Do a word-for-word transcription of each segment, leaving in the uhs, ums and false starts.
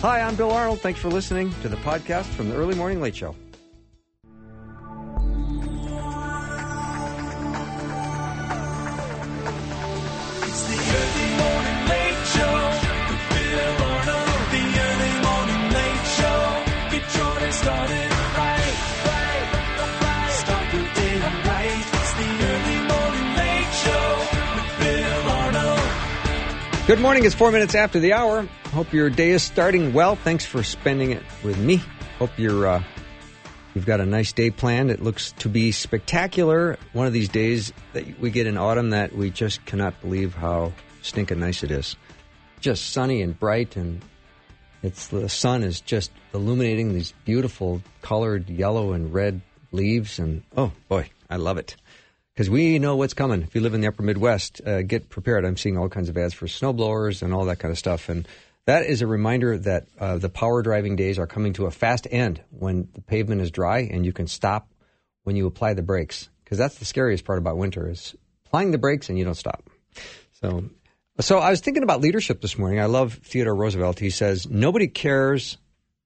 Hi, I'm Bill Arnold. Thanks for listening to the podcast from the Early Morning Late Show. It's the Early Morning Late Show with Bill Arnold. The Early Morning Late Show. Get your day started right, right, right. Start your day right. It's the Early Morning Late Show with Bill Arnold. Good morning. It's four minutes after the hour. Hope your day is starting well. Thanks for spending it with me. Hope you're uh, you've got a nice day planned. It looks to be spectacular. One of these days that we get in autumn that we just cannot believe how stinking nice it is. Just sunny and bright, and it's the sun is just illuminating these beautiful colored yellow and red leaves. And oh boy, I love it. Because we know what's coming. If you live in the upper Midwest, uh, get prepared. I'm seeing all kinds of ads for snowblowers and all that kind of stuff. And that is a reminder that uh, the power driving days are coming to a fast end when the pavement is dry and you can stop when you apply the brakes. Because that's the scariest part about winter is applying the brakes and you don't stop. So, so I was thinking about leadership this morning. I love Theodore Roosevelt. He says, nobody cares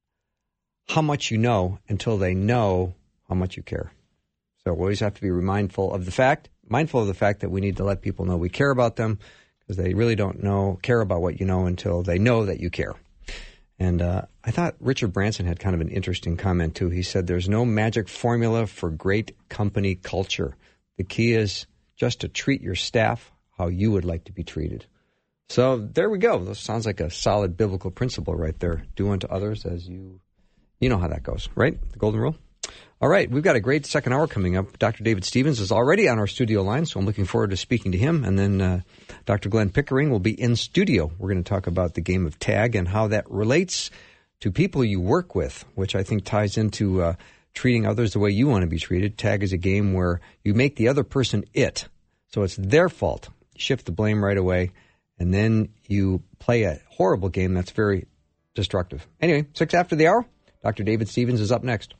how much you know until they know how much you care. So we always have to be mindful of the fact, mindful of the fact that we need to let people know we care about them, because they really don't know, care about what you know until they know that you care. And uh, I thought Richard Branson had kind of an interesting comment, too. He said, there's no magic formula for great company culture. The key is just to treat your staff how you would like to be treated. So there we go. This sounds like a solid biblical principle right there. Do unto others as you, you know how that goes, right? The golden rule. All right, we've got a great second hour coming up. Doctor David Stevens is already on our studio line, so I'm looking forward to speaking to him. And then uh, Doctor Glenn Pickering will be in studio. We're going to talk about the game of tag and how that relates to people you work with, which I think ties into uh, treating others the way you want to be treated. Tag is a game where you make the other person it, so it's their fault. You shift the blame right away, and then you play a horrible game that's very destructive. Anyway, six after the hour, Doctor David Stevens is up next.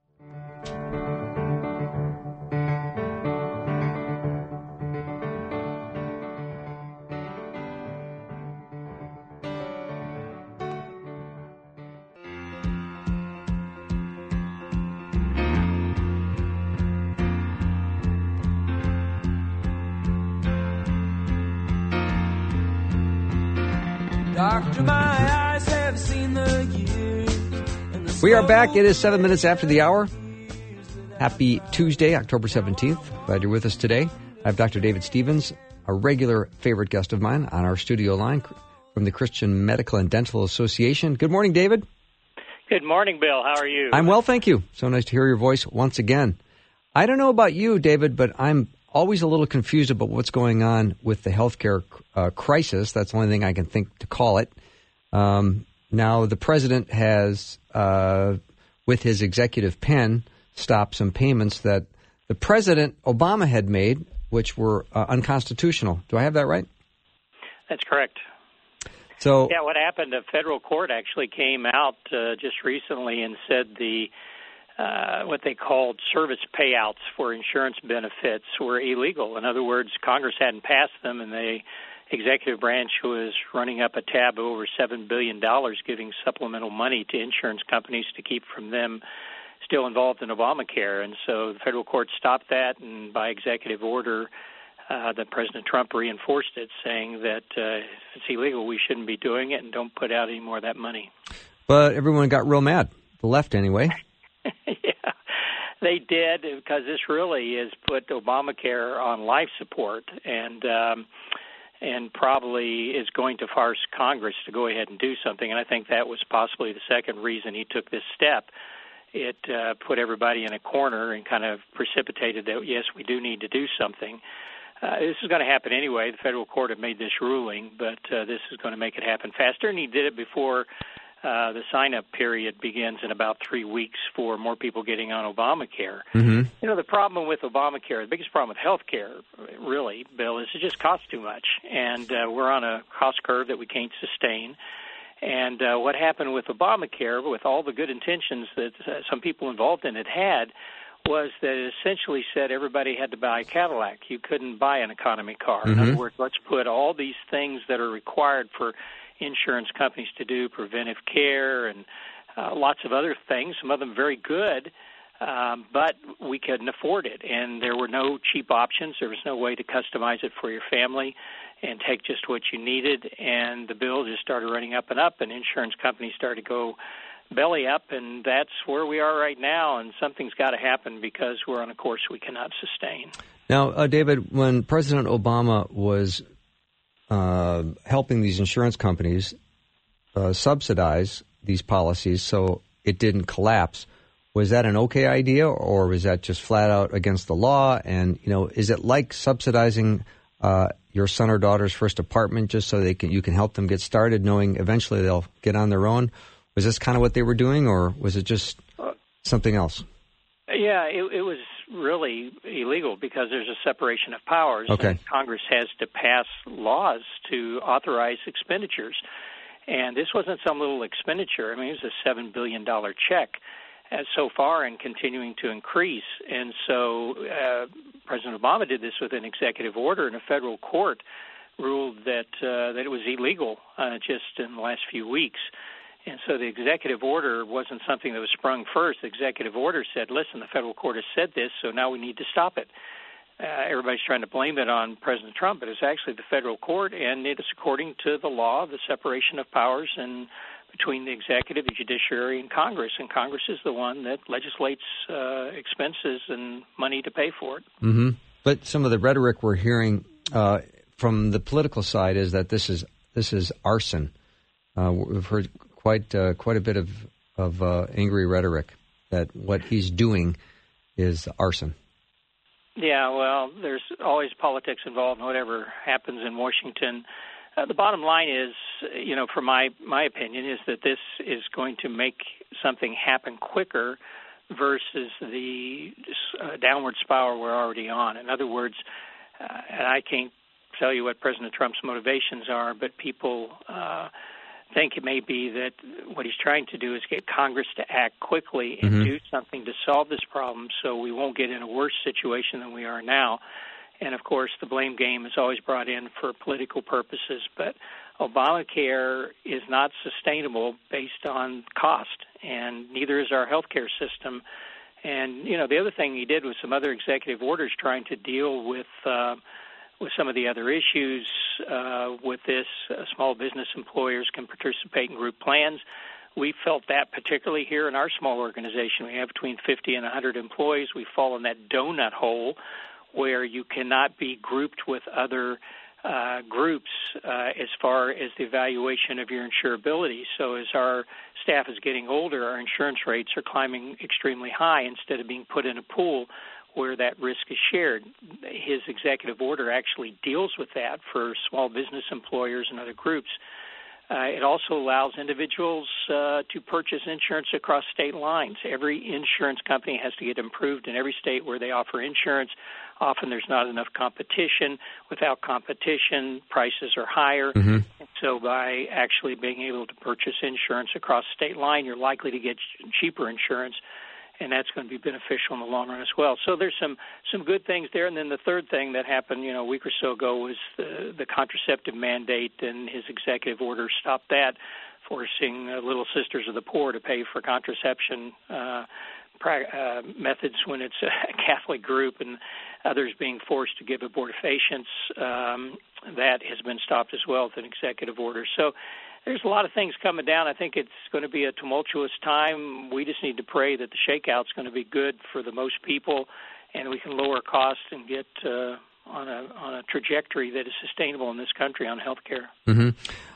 Doctor, my eyes have seen the years. And the We are back. It is seven minutes after the hour. Happy Tuesday, October seventeenth. Glad you're with us today. I have Doctor David Stevens, a regular favorite guest of mine, on our studio line from the Christian Medical and Dental Association. Good morning, David. Good morning, Bill. How are you? I'm well, thank you. So nice to hear your voice once again. I don't know about you, David, but I'm always a little confused about what's going on with the healthcare uh, crisis. That's the only thing I can think to call it. Um, now, the president has, uh, with his executive pen, stopped some payments that the president Obama had made, which were uh, unconstitutional. Do I have that right? That's correct. So, yeah, what happened? A federal court actually came out uh, just recently and said the Uh, what they called service payouts for insurance benefits were illegal. In other words, Congress hadn't passed them, and the executive branch was running up a tab of over seven billion dollars giving supplemental money to insurance companies to keep from them still involved in Obamacare. And so the federal court stopped that, and by executive order, uh, that President Trump reinforced it, saying that uh, if it's illegal, we shouldn't be doing it, and don't put out any more of that money. but everyone got real mad, the left anyway. Yeah, they did, because this really has put Obamacare on life support, and um, and probably is going to force Congress to go ahead and do something. And I think that was possibly the second reason he took this step. It uh, put everybody in a corner and kind of precipitated that, yes, we do need to do something. Uh, this is going to happen anyway. The federal court had made this ruling, but uh, this is going to make it happen faster, and he did it before Uh, the sign-up period begins in about three weeks for more people getting on Obamacare. Mm-hmm. You know, the problem with Obamacare, the biggest problem with health care, really, Bill, is it just costs too much. And uh, we're on a cost curve that we can't sustain. And uh, what happened with Obamacare, with all the good intentions that uh, some people involved in it had, was that it essentially said everybody had to buy a Cadillac. You couldn't buy an economy car. Mm-hmm. In other words, let's put all these things that are required for insurance companies to do preventive care and uh, lots of other things, some of them very good, um, but we couldn't afford it. And there were no cheap options. There was no way to customize it for your family and take just what you needed. And the bill just started running up and up, and insurance companies started to go belly up, and that's where we are right now, and something's got to happen because we're on a course we cannot sustain. Now, uh, David, when President Obama was uh, helping these insurance companies uh, subsidize these policies so it didn't collapse, was that an okay idea, or was that just flat out against the law? And, you know, is it like subsidizing uh, your son or daughter's first apartment just so they can you can help them get started, knowing eventually they'll get on their own? Was this kind of what they were doing, or was it just something else? Yeah, it, it was really illegal because there's a separation of powers. Okay. And Congress has to pass laws to authorize expenditures. And this wasn't some little expenditure. I mean, it was a seven billion dollars check uh, so far and continuing to increase. And so uh, President Obama did this with an executive order, and a federal court ruled that, uh, that it was illegal uh, just in the last few weeks. And so the executive order wasn't something that was sprung first. The executive order said, listen, the federal court has said this, so now we need to stop it. Uh, everybody's trying to blame it on President Trump, but it's actually the federal court, and it is according to the law of the separation of powers and between the executive, the judiciary, and Congress. And Congress is the one that legislates uh, expenses and money to pay for it. Mm-hmm. But some of the rhetoric we're hearing uh, from the political side is that this is this is arson. Uh, we've heard quite uh, quite a bit of of uh, angry rhetoric that what he's doing is arson. Yeah, well, there's always politics involved in whatever happens in Washington. Uh, the bottom line is, you know, from my my opinion, is that this is going to make something happen quicker versus the uh, downward spiral we're already on. In other words, uh, and I can't tell you what President Trump's motivations are, but people uh, think it may be that what he's trying to do is get Congress to act quickly and mm-hmm. do something to solve this problem so we won't get in a worse situation than we are now. And, of course, the blame game is always brought in for political purposes. But Obamacare is not sustainable based on cost, and neither is our health care system. And, you know, the other thing he did was some other executive orders trying to deal with uh, with some of the other issues uh, with this. Uh, small business employers can participate in group plans. We felt that particularly here in our small organization. We have between fifty and one hundred employees. We fall in that donut hole where you cannot be grouped with other uh, groups uh, as far as the evaluation of your insurability. So as our staff is getting older, our insurance rates are climbing extremely high instead of being put in a pool where that risk is shared. His executive order actually deals with that for small business employers and other groups. Uh, it also allows individuals uh, to purchase insurance across state lines. Every insurance company has to get approved in every state where they offer insurance. Often there's not enough competition. Without competition, prices are higher. Mm-hmm. And so by actually being able to purchase insurance across state line, you're likely to get cheaper insurance, and that's going to be beneficial in the long run as well. So there's some, some good things there. And then the third thing that happened, you know, a week or so ago was the, the contraceptive mandate, and his executive order stopped that, forcing uh, Little Sisters of the Poor to pay for contraception uh, pra- uh, methods when it's a Catholic group, and others being forced to give abortifacients. Um, that has been stopped as well with an executive order. So there's a lot of things coming down. I think it's going to be a tumultuous time. We just need to pray that the shakeout's going to be good for the most people, and we can lower costs and get uh, on a on a trajectory that is sustainable in this country on health care. Mm-hmm.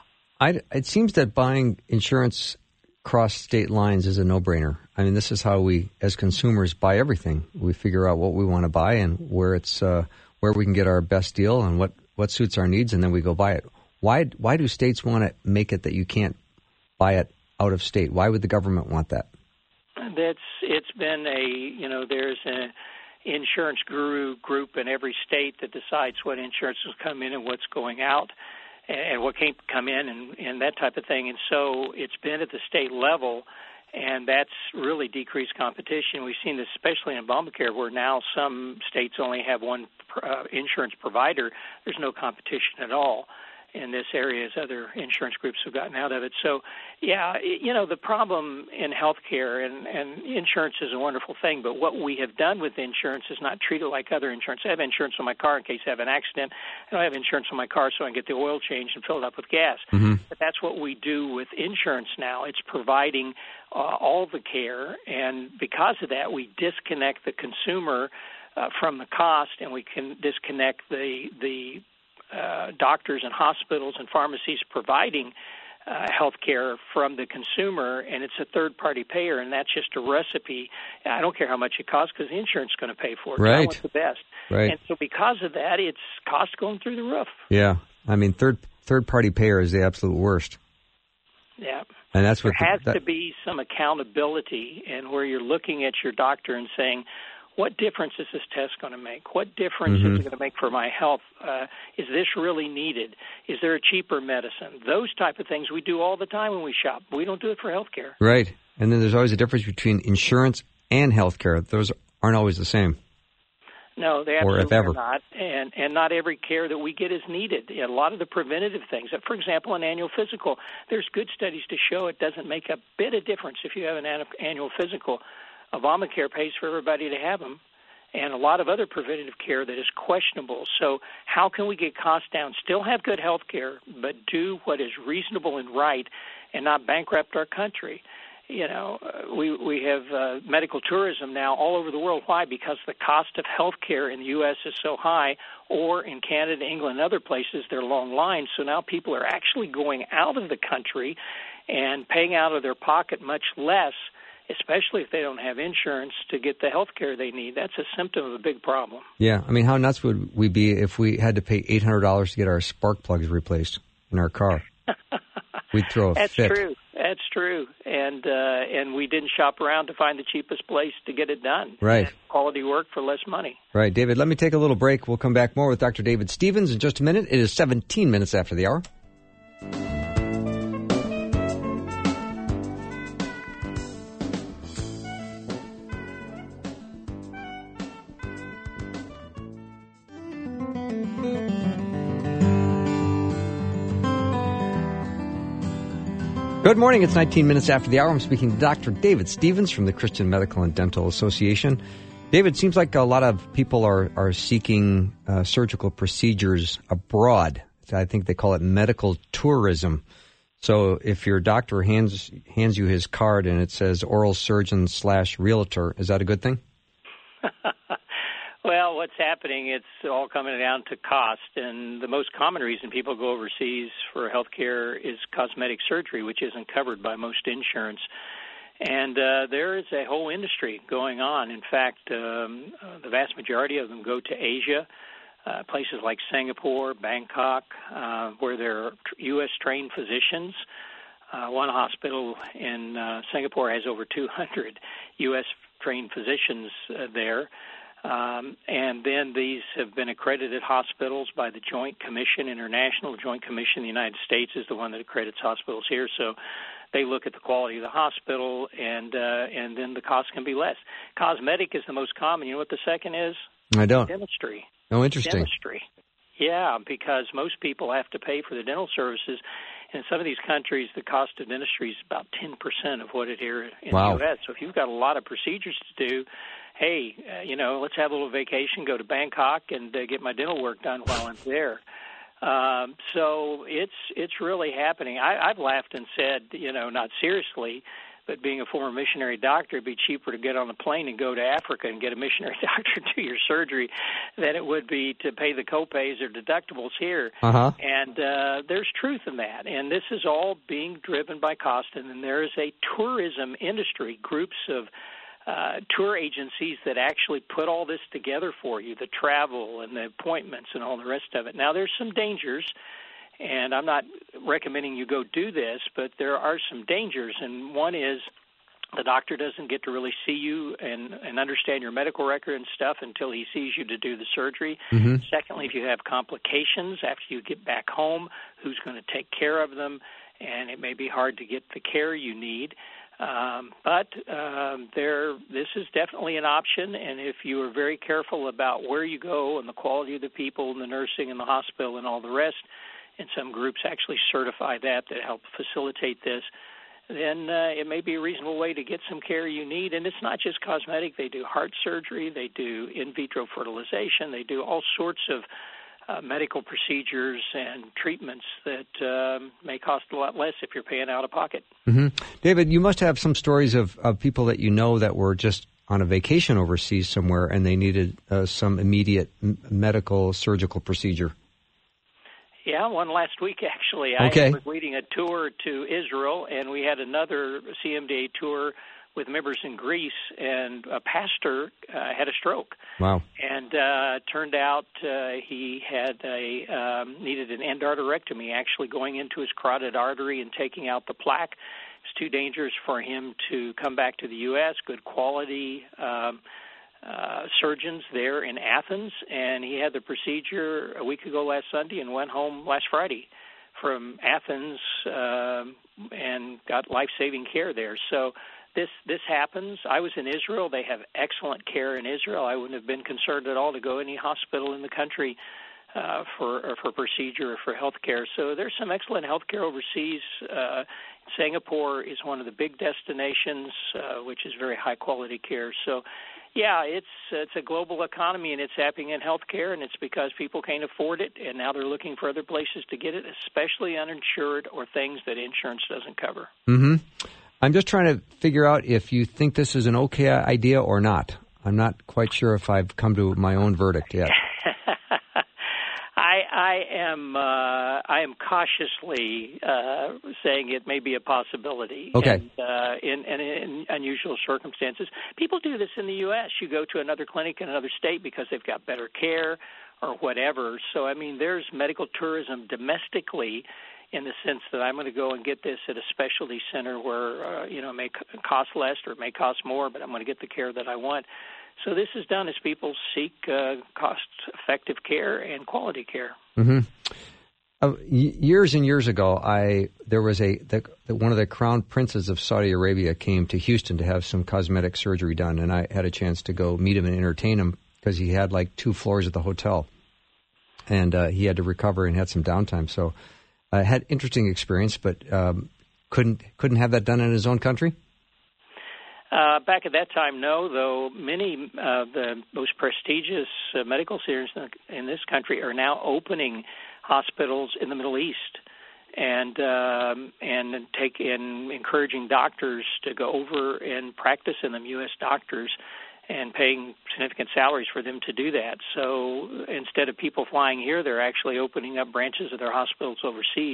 I, it seems that buying insurance across state lines is a no-brainer. I mean, this is how we, as consumers, buy everything. We figure out what we want to buy and where it's uh, where we can get our best deal and what, what suits our needs, and then we go buy it. Why why do states want to make it that you can't buy it out of state? Why would the government want that? That's it's been a you know there's an insurance guru group in every state that decides what insurance will come in and what's going out, and what can't come in, and, and that type of thing. And so it's been at the state level, and that's really decreased competition. We've seen this especially in Obamacare, where now some states only have one uh, insurance provider. There's no competition at all. in this area as other insurance groups have gotten out of it. So, yeah, you know, the problem in healthcare, and, and insurance is a wonderful thing, but what we have done with insurance is not treat it like other insurance. I have insurance on my car in case I have an accident. I don't have insurance on my car so I can get the oil changed and fill it up with gas. Mm-hmm. But that's what we do with insurance now. It's providing uh, all the care, and because of that, we disconnect the consumer uh, from the cost, and we can disconnect the the Uh, doctors and hospitals and pharmacies providing uh, health care from the consumer, and it's a third-party payer, and that's just a recipe. I don't care how much it costs because the insurance is going to pay for it. Right. I want the best. Right. And so because of that, it's cost going through the roof. Yeah. I mean, third, third-party payer is the absolute worst. Yeah. And that's what there has the, that, to be some accountability, and where you're looking at your doctor and saying, what difference is this test going to make? What difference mm-hmm. is it going to make for my health? Uh, is this really needed? Is there a cheaper medicine? Those type of things we do all the time when we shop. We don't do it for health care. Right. And then there's always a difference between insurance and health care. Those aren't always the same. No, they or absolutely if ever. are not. And, and not every care that we get is needed. A lot of the preventative things, for example, an annual physical, there's good studies to show it doesn't make a bit of difference if you have an annual physical. Obamacare pays for everybody to have them, and a lot of other preventative care that is questionable. So how can we get costs down, still have good health care, but do what is reasonable and right and not bankrupt our country? You know, uh, we we have uh, medical tourism now all over the world. Why? Because the cost of health care in the U S is so high, or in Canada, England, and other places, they're long lines. So now people are actually going out of the country and paying out of their pocket much less, especially if they don't have insurance, to get the health care they need. That's a symptom of a big problem. Yeah. I mean, how nuts would we be if we had to pay eight hundred dollars to get our spark plugs replaced in our car? We'd throw a That's fit. That's true. That's true. And uh, and we didn't shop around to find the cheapest place to get it done. Right. And quality work for less money. Right. David, let me take a little break. We'll come back more with Doctor David Stevens in just a minute. It is seventeen minutes after the hour. Good morning. It's nineteen minutes after the hour. I'm speaking to Doctor David Stevens from the Christian Medical and Dental Association. David, seems like a lot of people are, are seeking uh, surgical procedures abroad. I think they call it medical tourism. So if your doctor hands hands you his card and it says oral surgeon slash realtor, is that a good thing? Well, what's happening, it's all coming down to cost, and the most common reason people go overseas for health care is cosmetic surgery, which isn't covered by most insurance. And uh, there is a whole industry going on. In fact, um, uh, the vast majority of them go to Asia, uh, places like Singapore, Bangkok, uh, where there are U S-trained physicians. Uh, one hospital in uh, Singapore has over two hundred U S-trained physicians uh, there. Um, and then these have been accredited hospitals by the Joint Commission, International Joint Commission in the United States is the one that accredits hospitals here. So they look at the quality of the hospital, and uh, and then the cost can be less. Cosmetic is the most common. You know what the second is? I don't. Dentistry. Oh, interesting. Dentistry. Yeah, because most people have to pay for the dental services. In some of these countries, the cost of dentistry is about ten percent of what it here in Wow. the U S. So if you've got a lot of procedures to do, hey, uh, you know, let's have a little vacation, go to Bangkok, and uh, get my dental work done while I'm there. Um, so it's it's really happening. I, I've laughed and said, you know, not seriously, but being a former missionary doctor, it'd be cheaper to get on a plane and go to Africa and get a missionary doctor to do your surgery than it would be to pay the copays or deductibles here. Uh-huh. And uh, there's truth in that. And this is all being driven by cost. And then there is a tourism industry, groups of uh, tour agencies that actually put all this together for you, the travel and the appointments and all the rest of it. Now, there's some dangers. And I'm not recommending you go do this, but there are some dangers. And one is the doctor doesn't get to really see you and, and understand your medical record and stuff until he sees you to do the surgery. Mm-hmm. Secondly, if you have complications after you get back home, who's going to take care of them? And it may be hard to get the care you need. Um, but um, there, this is definitely an option, and if you are very careful about where you go and the quality of the people and the nursing and the hospital and all the rest, and some groups actually certify that to help facilitate this, then uh, it may be a reasonable way to get some care you need. And it's not just cosmetic. They do heart surgery. They do in vitro fertilization. They do all sorts of uh, medical procedures and treatments that um, may cost a lot less if you're paying out of pocket. Mm-hmm. David, you must have some stories of, of people that you know that were just on a vacation overseas somewhere and they needed uh, some immediate m- medical surgical procedure. Yeah, one last week, actually. Okay. I was leading a tour to Israel, and we had another C M D A tour with members in Greece, and a pastor uh, had a stroke. Wow. And uh turned out uh, he had a um, needed an endarterectomy, actually going into his carotid artery and taking out the plaque. It's too dangerous for him to come back to the U S, good quality um Uh, surgeons there in Athens, and he had the procedure a week ago last Sunday and went home last Friday from Athens uh, and got life-saving care there. So this this happens. I was in Israel. They have excellent care in Israel. I wouldn't have been concerned at all to go any hospital in the country uh, for or for procedure or for health care. So there's some excellent health care overseas. Uh, Singapore is one of the big destinations, uh, which is very high-quality care. So yeah, it's it's a global economy, and it's happening in healthcare, and it's because people can't afford it, and now they're looking for other places to get it, especially uninsured or things that insurance doesn't cover. Mm-hmm. I'm just trying to figure out if you think this is an okay idea or not. I'm not quite sure if I've come to my own verdict yet. I, I am uh, I am cautiously uh, saying it may be a possibility. Okay. And, uh, in, in, in unusual circumstances, people do this in the U S. You go to another clinic in another state because they've got better care or whatever. So I mean, there's medical tourism domestically, in the sense that I'm going to go and get this at a specialty center where uh, you know it may cost less or it may cost more, but I'm going to get the care that I want. So this is done as people seek uh, cost-effective care and quality care. Mm-hmm. Uh, y- years and years ago, I there was a the, the, one of the crown princes of Saudi Arabia came to Houston to have some cosmetic surgery done, and I had a chance to go meet him and entertain him because he had like two floors at the hotel, and uh, he had to recover and had some downtime. So I had interesting experience, but um, couldn't couldn't have that done in his own country. Uh, back at that time, no, though many of uh, the most prestigious uh, medical centers in this country are now opening hospitals in the Middle East and um, and take in encouraging doctors to go over and practice in them, U S doctors, and paying significant salaries for them to do that. So instead of people flying here, they're actually opening up branches of their hospitals overseas.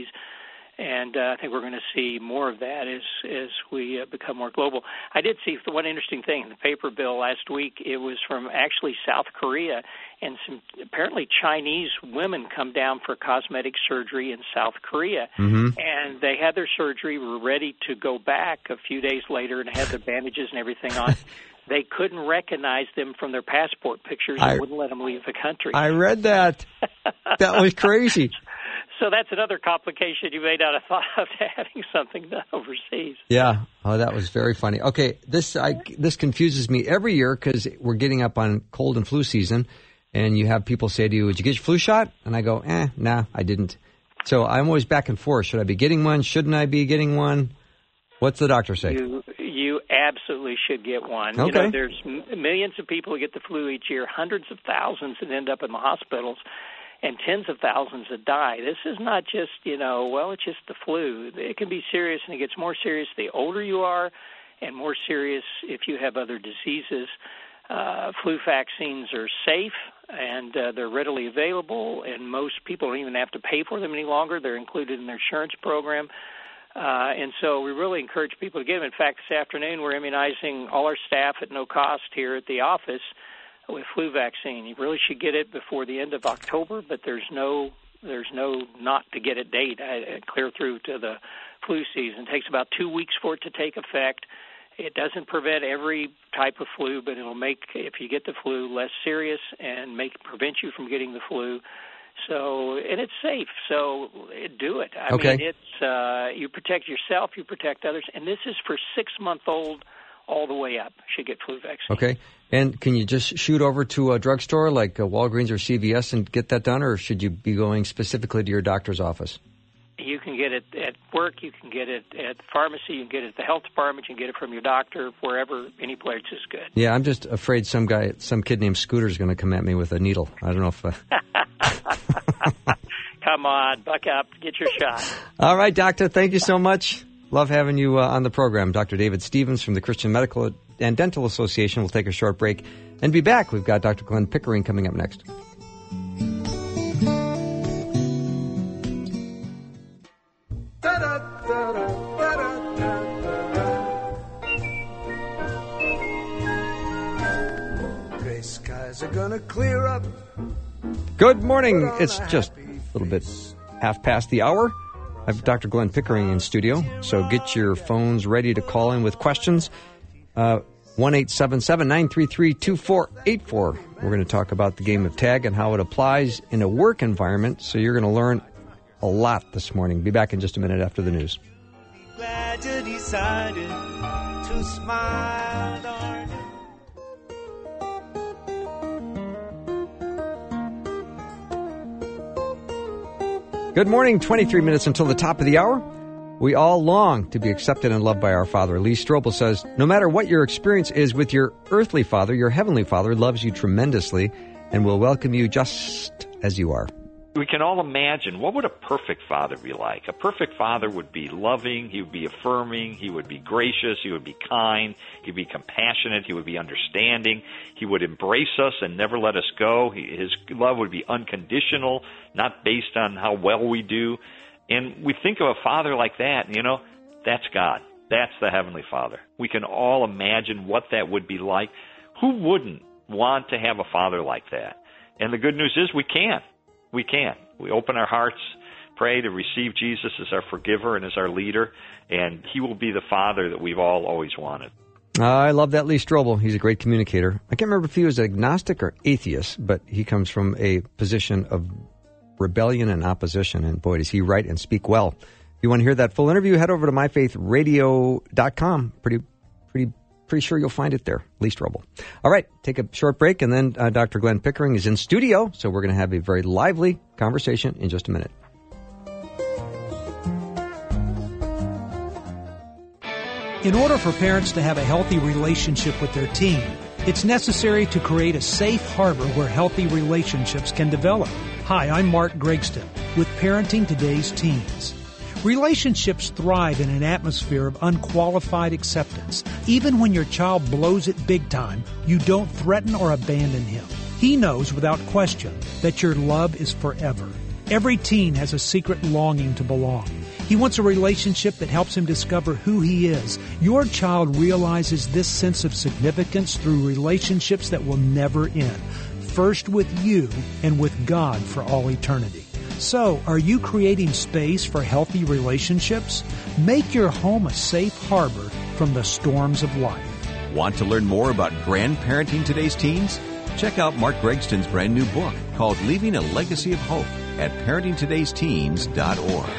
And uh, I think we're going to see more of that as as we uh, become more global. I did see one interesting thing in the paper bill last week. It was from actually South Korea, and some apparently Chinese women come down for cosmetic surgery in South Korea. Mm-hmm. And they had their surgery, were ready to go back a few days later and had their bandages and everything on. They couldn't recognize them from their passport pictures and I, wouldn't let them leave the country. I read that. That was crazy. So that's another complication you may not have thought of, having something done overseas. Yeah. Oh, that was very funny. Okay, this I, this confuses me every year because we're getting up on cold and flu season, and you have people say to you, "Did you get your flu shot?" And I go, "Eh, nah, I didn't." So I'm always back and forth. Should I be getting one? Shouldn't I be getting one? What's the doctor say? You, you absolutely should get one. Okay. You know, there's m- millions of people who get the flu each year, hundreds of thousands that end up in the hospitals, and tens of thousands that die. This is not just, you know, well, it's just the flu. It can be serious, and it gets more serious the older you are and more serious if you have other diseases. Uh, flu vaccines are safe, and uh, they're readily available, and most people don't even have to pay for them any longer. They're included in their insurance program. Uh, and so we really encourage people to get them. In fact, this afternoon we're immunizing all our staff at no cost here at the office with flu vaccine. You really should get it before the end of October, but there's no there's no not to get it date. I, clear through to the flu season. It takes about two weeks for it to take effect. It doesn't prevent every type of flu, but it'll make, if you get the flu, less serious and make prevent you from getting the flu. So, and it's safe, so do it. I okay. mean, it's uh, you protect yourself, you protect others, and this is for six-month-old all the way up should get flu vaccine. Okay. And can you just shoot over to a drugstore like uh, Walgreens or C V S and get that done, or should you be going specifically to your doctor's office? You can get it at work. You can get it at the pharmacy. You can get it at the health department. You can get it from your doctor, wherever, any place is good. Yeah, I'm just afraid some guy, some kid named Scooter is going to come at me with a needle. I don't know if... Uh... Come on, buck up, get your shot. All right, Doctor, thank you so much. Love having you uh, on the program. Doctor David Stevens from the Christian Medical and Dental Association. We'll take a short break and be back. We've got Doctor Glenn Pickering coming up next. Gray skies are gonna clear up. Good morning. It's just a little bit half past the hour. I have Doctor Glenn Pickering in studio, so get your phones ready to call in with questions. Uh, one eight seven seven, nine three three, two four eight four. We're going to talk about the game of tag and how it applies in a work environment, so you're going to learn a lot this morning. Be back in just a minute after the news. Glad you decided to smile, darling. Good morning, twenty-three minutes until the top of the hour. We all long to be accepted and loved by our Father. Lee Strobel says, no matter what your experience is with your earthly father, your heavenly Father loves you tremendously and will welcome you just as you are. We can all imagine, what would a perfect father be like? A perfect father would be loving, he would be affirming, he would be gracious, he would be kind, he'd be compassionate, he would be understanding, he would embrace us and never let us go. He, his love would be unconditional, not based on how well we do. And we think of a father like that, and you know, that's God. That's the Heavenly Father. We can all imagine what that would be like. Who wouldn't want to have a father like that? And the good news is we can. We can. We open our hearts, pray to receive Jesus as our forgiver and as our leader, and he will be the father that we've all always wanted. Uh, I love that Lee Strobel. He's a great communicator. I can't remember if he was agnostic or atheist, but he comes from a position of rebellion and opposition, and boy, does he write and speak well. If you want to hear that full interview, head over to my faith radio dot com. Pretty, pretty, pretty sure you'll find it there. Lee Strobel. All right, take a short break, and then uh, Doctor Glenn Pickering is in studio, so we're going to have a very lively conversation in just a minute. In order for parents to have a healthy relationship with their teen, it's necessary to create a safe harbor where healthy relationships can develop. Hi, I'm Mark Gregston with Parenting Today's Teens. Relationships thrive in an atmosphere of unqualified acceptance. Even when your child blows it big time, you don't threaten or abandon him. He knows without question that your love is forever. Every teen has a secret longing to belong. He wants a relationship that helps him discover who he is. Your child realizes this sense of significance through relationships that will never end. First with you and with God for all eternity. So, are you creating space for healthy relationships? Make your home a safe harbor from the storms of life. Want to learn more about grandparenting today's teens? Check out Mark Gregston's brand new book called Leaving a Legacy of Hope at parenting todays teens dot org.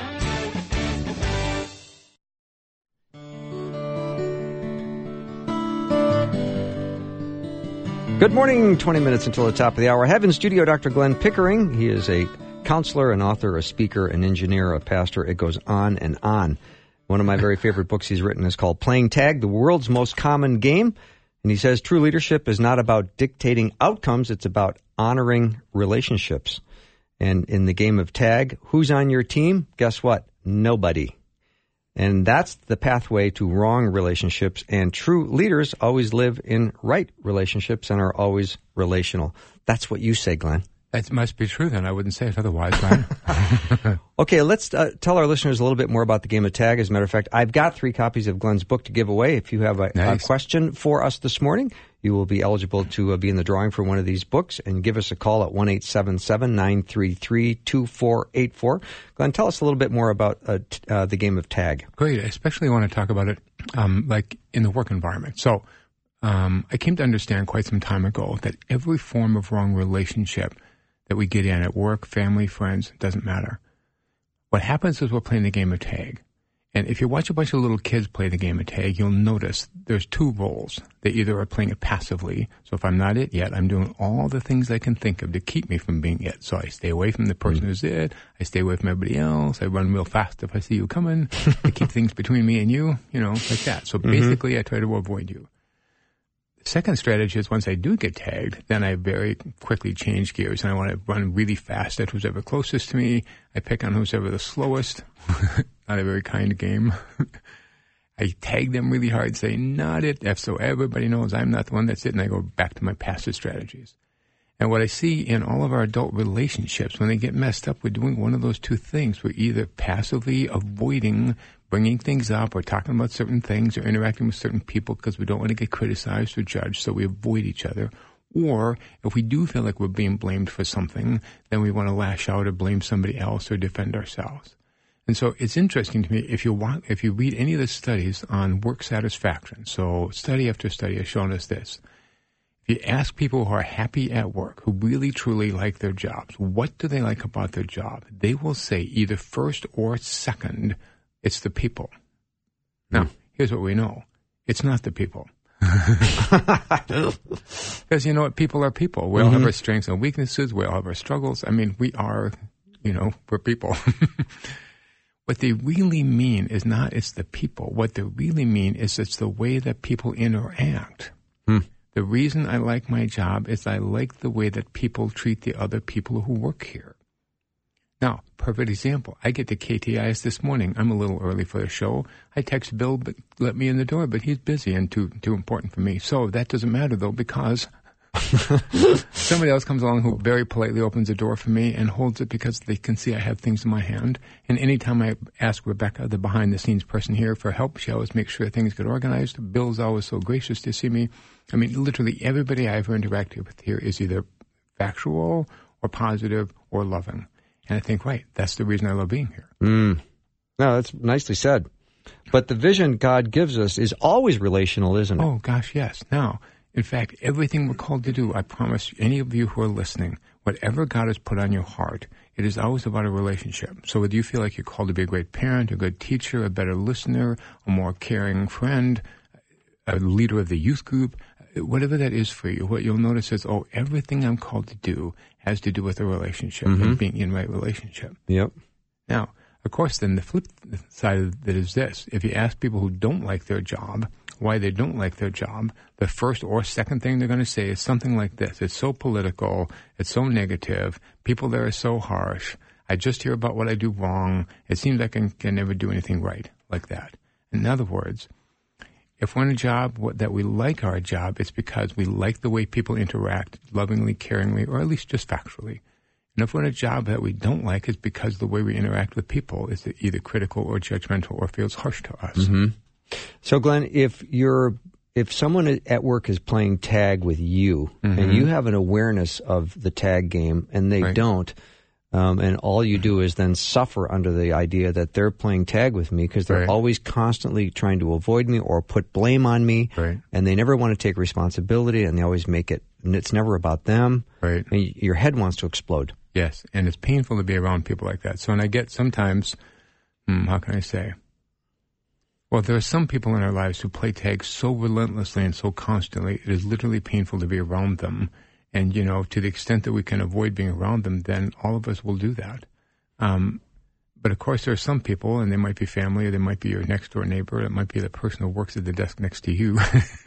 Good morning, twenty minutes until the top of the hour. I have in studio Doctor Glenn Pickering. He is a counselor, an author, a speaker, an engineer, a pastor. It goes on and on. One of my very favorite books he's written is called Playing Tag, the World's Most Common Game. And he says true leadership is not about dictating outcomes. It's about honoring relationships. And in the game of tag, who's on your team? Guess what? Nobody. And that's the pathway to wrong relationships. And true leaders always live in right relationships and are always relational. That's what you say, Glenn. That must be true, then. I wouldn't say it otherwise, Glenn. Okay, let's uh, tell our listeners a little bit more about the game of tag. As a matter of fact, I've got three copies of Glenn's book to give away. If you have a, nice. a question for us this morning, you will be eligible to uh, be in the drawing for one of these books, and give us a call at one eight seven seven, nine three three, two four eight four. Glenn, tell us a little bit more about uh, t- uh, the game of tag. Great. I especially want to talk about it um, like in the work environment. So um, I came to understand quite some time ago that every form of wrong relationship that we get in at work, family, friends, it doesn't matter. What happens is we're playing the game of tag. And if you watch a bunch of little kids play the game of tag, you'll notice there's two roles. They either are playing it passively. So if I'm not it yet, I'm doing all the things I can think of to keep me from being it. So I stay away from the person mm-hmm. who's it. I stay away from everybody else. I run real fast if I see you coming. I keep things between me and you, you know, like that. So mm-hmm. basically, I try to avoid you. The second strategy is once I do get tagged, then I very quickly change gears and I want to run really fast at who's ever closest to me. I pick on who's ever the slowest. Not a very kind game. I tag them really hard, say, not it, F, so everybody knows I'm not the one that's it, and I go back to my passive strategies. And what I see in all of our adult relationships, when they get messed up, we're doing one of those two things. We're either passively avoiding bringing things up or talking about certain things or interacting with certain people because we don't want to get criticized or judged, so we avoid each other. Or if we do feel like we're being blamed for something, then we want to lash out or blame somebody else or defend ourselves. And so it's interesting to me, if you want, if you read any of the studies on work satisfaction, so study after study has shown us this. If you ask people who are happy at work, who really truly like their jobs, what do they like about their job? They will say either first or second, it's the people. Now, mm. here's what we know. It's not the people. Because you know what? People are people. We all mm-hmm. have our strengths and weaknesses. We all have our struggles. I mean, we are, you know, we're people. What they really mean is not it's the people. What they really mean is it's the way that people interact. Hmm. The reason I like my job is I like the way that people treat the other people who work here. Now, perfect example. I get to K T I S this morning. I'm a little early for the show. I text Bill, but let me in the door, but he's busy and too too important for me. So that doesn't matter, though, because somebody else comes along who very politely opens the door for me and holds it because they can see I have things in my hand. And anytime I ask Rebecca, the behind-the-scenes person here, for help, she always makes sure things get organized. Bill's always so gracious to see me. I mean, literally everybody I ever interacted with here is either factual or positive or loving. And I think, right, that's the reason I love being here. Mm. No, that's nicely said. But the vision God gives us is always relational, isn't it? Oh, gosh, yes. Now, in fact, everything we're called to do, I promise any of you who are listening, whatever God has put on your heart, it is always about a relationship. So whether you feel like you're called to be a great parent, a good teacher, a better listener, a more caring friend, a leader of the youth group, whatever that is for you, what you'll notice is, oh, everything I'm called to do has to do with a relationship mm-hmm. and being in right relationship. Yep. Now, of course, then the flip side of it is this. If you ask people who don't like their job why they don't like their job, the first or second thing they're going to say is something like this. It's so political. It's so negative. People there are so harsh. I just hear about what I do wrong. It seems like I can never do anything right, like that. In other words, if we're in a job that we like our job, it's because we like the way people interact lovingly, caringly, or at least just factually. And if we're in a job that we don't like, it's because the way we interact with people is either critical or judgmental or feels harsh to us. Mm-hmm. So, Glenn, if you're if someone at work is playing tag with you mm-hmm. and you have an awareness of the tag game and they right. don't, um, and all you do is then suffer under the idea that they're playing tag with me because they're right. always constantly trying to avoid me or put blame on me, right. and they never want to take responsibility, and they always make it, and it's never about them, right. and your head wants to explode. Yes, and it's painful to be around people like that. So, and I get sometimes, hmm, how can I say? Well, there are some people in our lives who play tag so relentlessly and so constantly, it is literally painful to be around them. And, you know, to the extent that we can avoid being around them, then all of us will do that. Um, but, of course, there are some people, and they might be family, or they might be your next-door neighbor, it might be the person who works at the desk next to you,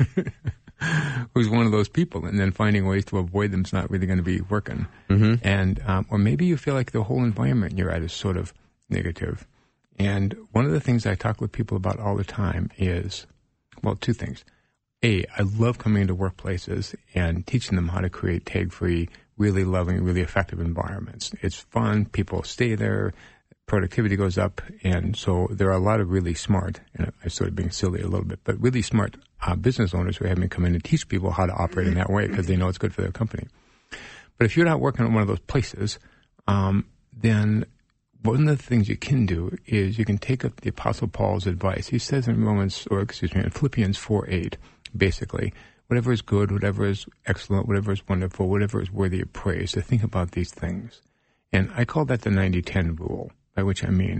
who's one of those people, and then finding ways to avoid them is not really going to be working. Mm-hmm. And um, or maybe you feel like the whole environment you're at is sort of negative. And one of the things I talk with people about all the time is, well, two things. A, I love coming into workplaces and teaching them how to create tag-free, really loving, really effective environments. It's fun. People stay there. Productivity goes up. And so there are a lot of really smart, and I'm sort of being silly a little bit, but really smart uh, business owners who have me come in and teach people how to operate in that way because they know it's good for their company. But if you're not working at one of those places, um, then one of the things you can do is you can take up the Apostle Paul's advice. He says in Romans, or excuse me, in Philippians four eight, basically, whatever is good, whatever is excellent, whatever is wonderful, whatever is worthy of praise, to think about these things. And I call that the ninety ten rule, by which I mean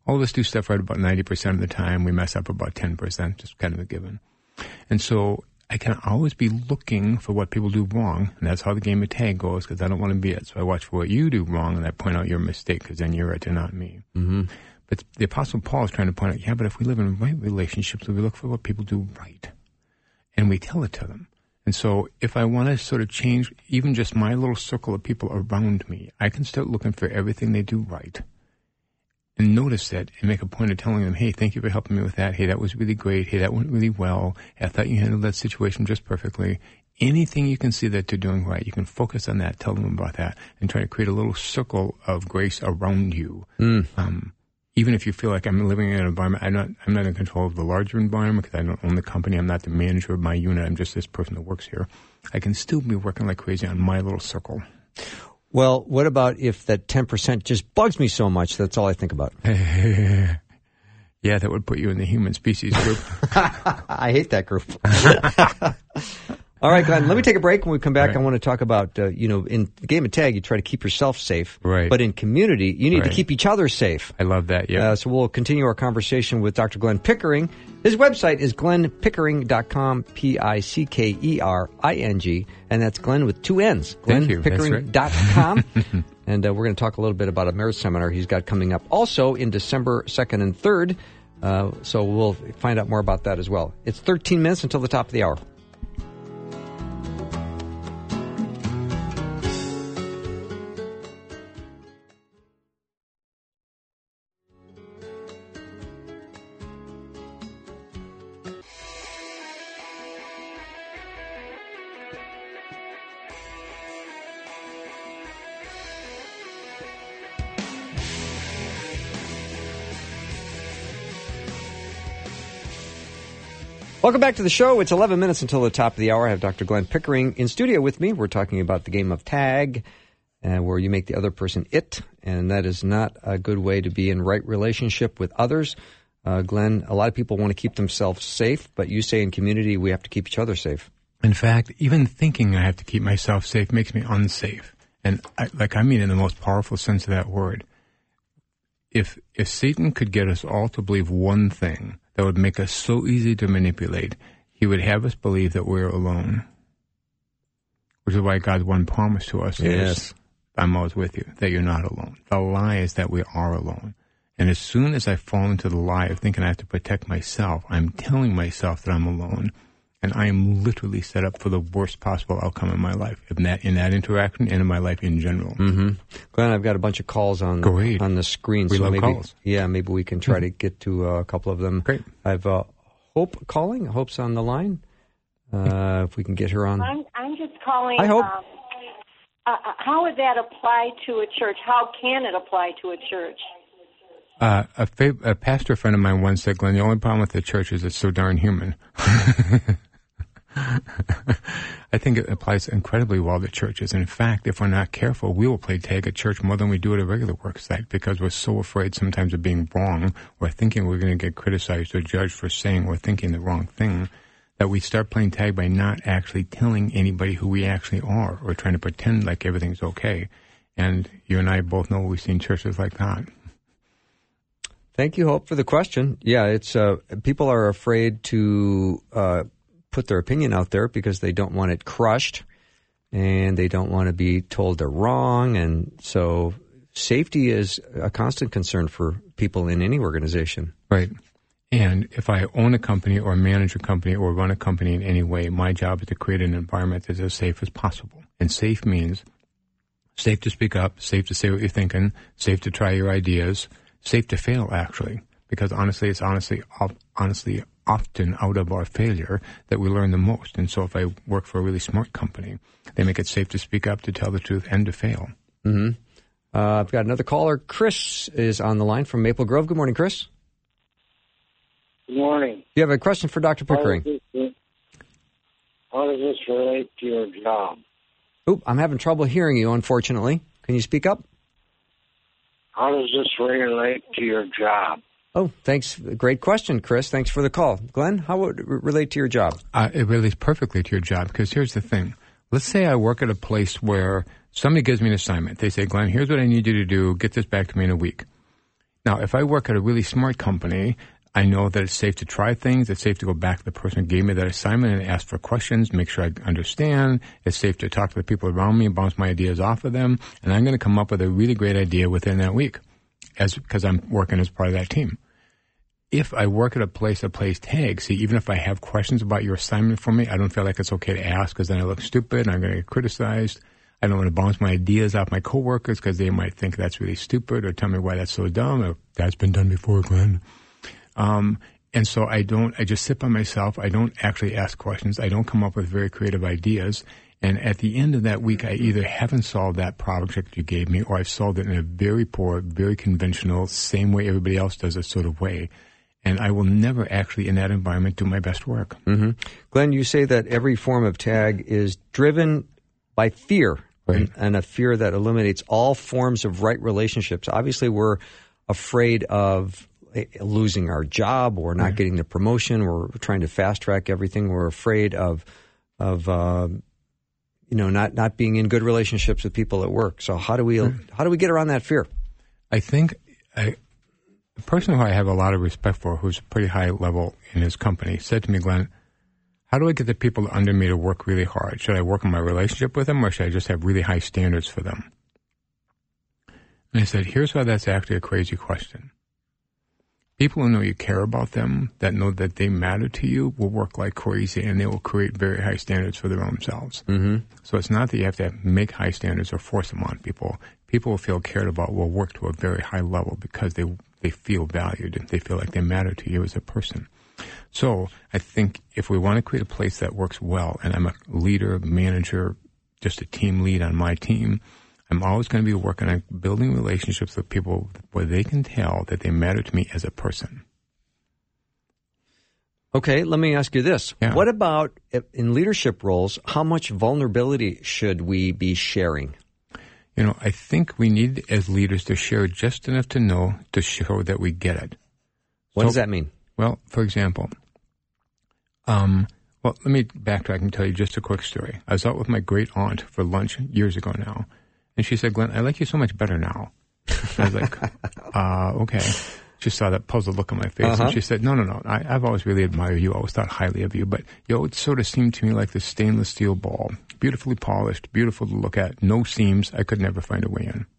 All of us do stuff right about ninety percent of the time. We mess up about ten percent, just kind of a given. And so I can always be looking for what people do wrong, and that's how the game of tag goes, because I don't want to be it. So I watch for what you do wrong, and I point out your mistake, because then you're it and not me. Mm-hmm. But the Apostle Paul is trying to point out, yeah, but if we live in right relationships, we look for what people do right, and we tell it to them. And so if I want to sort of change even just my little circle of people around me, I can start looking for everything they do right and notice that and make a point of telling them, hey, thank you for helping me with that. Hey, that was really great. Hey, that went really well. Hey, I thought you handled that situation just perfectly. Anything you can see that they're doing right, you can focus on that, tell them about that, and try to create a little circle of grace around you. Mm. Um, even if you feel like I'm living in an environment, I'm not, I'm not in control of the larger environment because I don't own the company. I'm not the manager of my unit. I'm just this person that works here. I can still be working like crazy on my little circle. Well, what about if that ten percent just bugs me so much, that's all I think about? Yeah, that would put you in the human species group. I hate that group. All right, Glenn, let me take a break. When we come back, right. I want to talk about, uh, you know, in the game of tag, you try to keep yourself safe. Right. But in community, you need right. to keep each other safe. I love that, yeah. Uh, so we'll continue our conversation with Doctor Glenn Pickering. His website is glenn pickering dot com, P I C K E R I N G, and that's Glenn with two N's, glenn pickering dot com. And uh, we're going to talk a little bit about a marriage seminar he's got coming up also in December second and third. Uh, so we'll find out more about that as well. It's thirteen minutes until the top of the hour. Welcome back to the show. It's eleven minutes until the top of the hour. I have Doctor Glenn Pickering in studio with me. We're talking about the game of tag, uh, where you make the other person it, and that is not a good way to be in right relationship with others. Uh, Glenn, a lot of people want to keep themselves safe, but you say in community we have to keep each other safe. In fact, even thinking I have to keep myself safe makes me unsafe. And I, like I mean in the most powerful sense of that word. If if Satan could get us all to believe one thing that would make us so easy to manipulate, he would have us believe that we're alone. Which is why God's one promise to us Yes. is, I'm always with you, that you're not alone. The lie is that we are alone. And as soon as I fall into the lie of thinking I have to protect myself, I'm telling myself that I'm alone. And I am literally set up for the worst possible outcome in my life, in that, in that interaction and in my life in general. Mm-hmm. Glenn, I've got a bunch of calls on Great. on the screen. We so love maybe, calls. Yeah, maybe we can try to get to uh, a couple of them. Great. I have uh, Hope calling. Hope's on the line. Uh, if we can get her on. I'm, I'm just calling. Hi, Hope. Um, uh, how would that apply to a church? How can it apply to a church? Uh, a, fav- a pastor friend of mine once said, Glenn, the only problem with the church is it's so darn human. I think it applies incredibly well to churches. In fact, if we're not careful, we will play tag at church more than we do at a regular work site because we're so afraid sometimes of being wrong or thinking we're going to get criticized or judged for saying or thinking the wrong thing that we start playing tag by not actually telling anybody who we actually are or trying to pretend like everything's okay. And you and I both know we've seen churches like that. Thank you, Hope, for the question. Yeah, it's uh, people are afraid to uh, put their opinion out there because they don't want it crushed and they don't want to be told they're wrong. And so safety is a constant concern for people in any organization. Right. And if I own a company or manage a company or run a company in any way, my job is to create an environment that's as safe as possible. And safe means safe to speak up, safe to say what you're thinking, safe to try your ideas, safe to fail, actually. Because honestly, it's honestly, honestly, often out of our failure that we learn the most. And so if I work for a really smart company, they make it safe to speak up, to tell the truth, and to fail. Mm-hmm. Uh, I've got another caller. Chris is on the line from Maple Grove. Good morning, Chris. Good morning. You have a question for Doctor Pickering? How does this, how does this relate to your job? Oop, I'm having trouble hearing you, unfortunately. Can you speak up? How does this relate to your job? Oh, thanks. Great question, Chris. Thanks for the call. Glenn, how would it relate to your job? Uh, it relates perfectly to your job because here's the thing. Let's say I work at a place where somebody gives me an assignment. They say, Glenn, here's what I need you to do. Get this back to me in a week. Now, if I work at a really smart company, I know that it's safe to try things. It's safe to go back to the person who gave me that assignment and ask for questions, make sure I understand. It's safe to talk to the people around me and bounce my ideas off of them. And I'm going to come up with a really great idea within that week as because I'm working as part of that team. If I work at a place that plays tag, see, even if I have questions about your assignment for me, I don't feel like it's okay to ask because then I look stupid and I'm going to get criticized. I don't want to bounce my ideas off my coworkers because they might think that's really stupid or tell me why that's so dumb or that's been done before, Glenn. Um, and so I don't, I just sit by myself. I don't actually ask questions. I don't come up with very creative ideas. And at the end of that week, I either haven't solved that project you gave me or I've solved it in a very poor, very conventional, same way everybody else does it sort of way. And I will never actually, in that environment, do my best work. Mm-hmm. Glenn, you say that every form of tag is driven by fear, right. and, and a fear that eliminates all forms of right relationships. Obviously, we're afraid of losing our job or not right. getting the promotion. We're trying to fast track everything. We're afraid of, of uh, you know, not, not being in good relationships with people at work. So how do we right. how do we get around that fear? I think I. The person who I have a lot of respect for, who's pretty high level in his company, said to me, Glenn, how do I get the people under me to work really hard? Should I work on my relationship with them or should I just have really high standards for them? And I said, here's why that's actually a crazy question. People who know you care about them, that know that they matter to you, will work like crazy and they will create very high standards for their own selves. Mm-hmm. So it's not that you have to make high standards or force them on people. People who feel cared about will work to a very high level because they they feel valued and they feel like they matter to you as a person. So I think if we want to create a place that works well, and I'm a leader, manager, just a team lead on my team, I'm always going to be working on building relationships with people where they can tell that they matter to me as a person. Okay, let me ask you this. Yeah. What about in leadership roles, how much vulnerability should we be sharing? You know, I think we need as leaders to share just enough to know to show that we get it. What so, does that mean? Well, for example, um, well, let me backtrack and tell you just a quick story. I was out with my great aunt for lunch years ago now, and she said, Glenn, I like you so much better now. I was like, uh, okay. She saw that puzzled look on my face, uh-huh. and she said, no, no, no, I, I've always really admired you, always thought highly of you, but you know, it sort of seemed to me like this stainless steel ball, beautifully polished, beautiful to look at, no seams, I could never find a way in.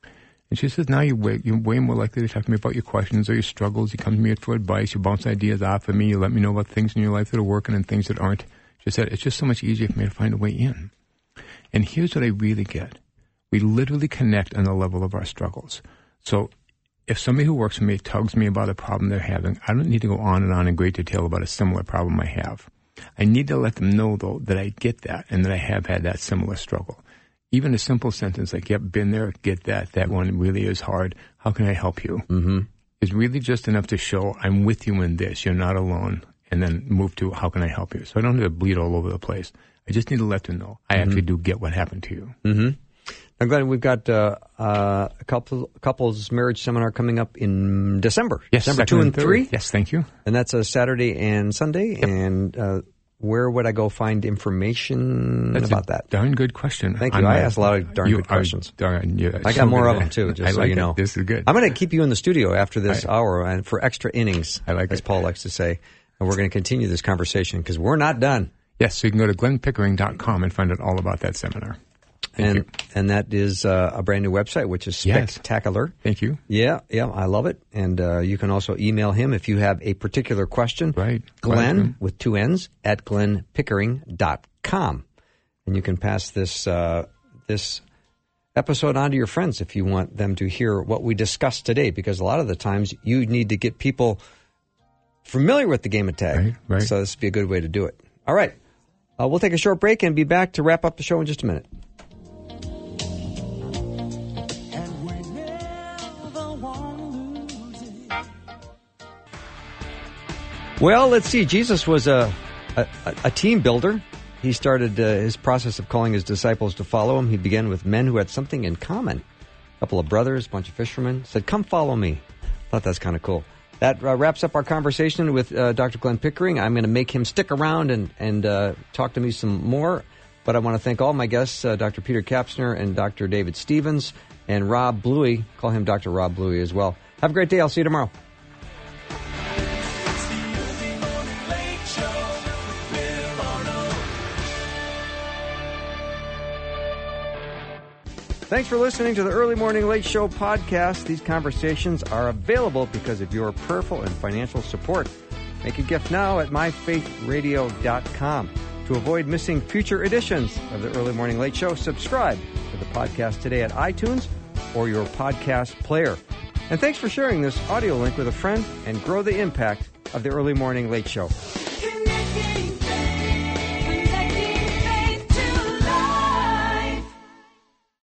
And she says, now you're way, you're way more likely to talk to me about your questions or your struggles, you come to me for advice, you bounce ideas off of me, you let me know about things in your life that are working and things that aren't. She said, it's just so much easier for me to find a way in. And here's what I really get. We literally connect on the level of our struggles. So if somebody who works for me tugs me about a problem they're having, I don't need to go on and on in great detail about a similar problem I have. I need to let them know, though, that I get that and that I have had that similar struggle. Even a simple sentence like, yep, been there, get that, that one really is hard. How can I help you? Mm-hmm. Is really just enough to show I'm with you in this. You're not alone. And then move to how can I help you? So I don't have to bleed all over the place. I just need to let them know I mm-hmm. actually do get what happened to you. Mm-hmm. Now, Glenn, we've got uh, uh, a couple couples marriage seminar coming up in December. Yes, December two and three. Third. Yes, thank you. And that's a Saturday and Sunday. Yep. And uh, where would I go find information that's about a that? Darn good question. Thank you. I asked a lot of darn good questions. Darn, yeah, I got so more good. of them too. Just I so like you know, it. This is good. I'm going to keep you in the studio after this I, hour and for extra innings. I like as it. Paul likes to say. And we're going to continue this conversation because we're not done. Yes, so you can go to glenn pickering dot com and find out all about that seminar. Thank and you. and that is uh, a brand new website, which is spectacular. Yes. Thank you. Yeah, yeah, I love it. And uh, you can also email him if you have a particular question. Right. Glenn, right. with two N's, at glenn pickering dot com. And you can pass this uh, this episode on to your friends if you want them to hear what we discussed today, because a lot of the times you need to get people familiar with the game of tag. Right, right. So this would be a good way to do it. All right. Uh, we'll take a short break and be back to wrap up the show in just a minute. Well, let's see. Jesus was a, a, a team builder. He started uh, his process of calling his disciples to follow him. He began with men who had something in common. A couple of brothers, a bunch of fishermen, said, come follow me. Thought that's kind of cool. That uh, wraps up our conversation with uh, Doctor Glenn Pickering. I'm going to make him stick around and, and uh, talk to me some more. But I want to thank all my guests, uh, Doctor Peter Kapsner and Doctor David Stevens, and Rob Bluey. Call him Doctor Rob Bluey as well. Have a great day. I'll see you tomorrow. It's the Early Morning Late Show with Bill Arnold. Thanks for listening to the Early Morning Late Show podcast. These conversations are available because of your prayerful and financial support. Make a gift now at my faith radio dot com. To avoid missing future editions of the Early Morning Late Show, subscribe to the podcast today at iTunes or your podcast player. And thanks for sharing this audio link with a friend and grow the impact of the Early Morning Late Show.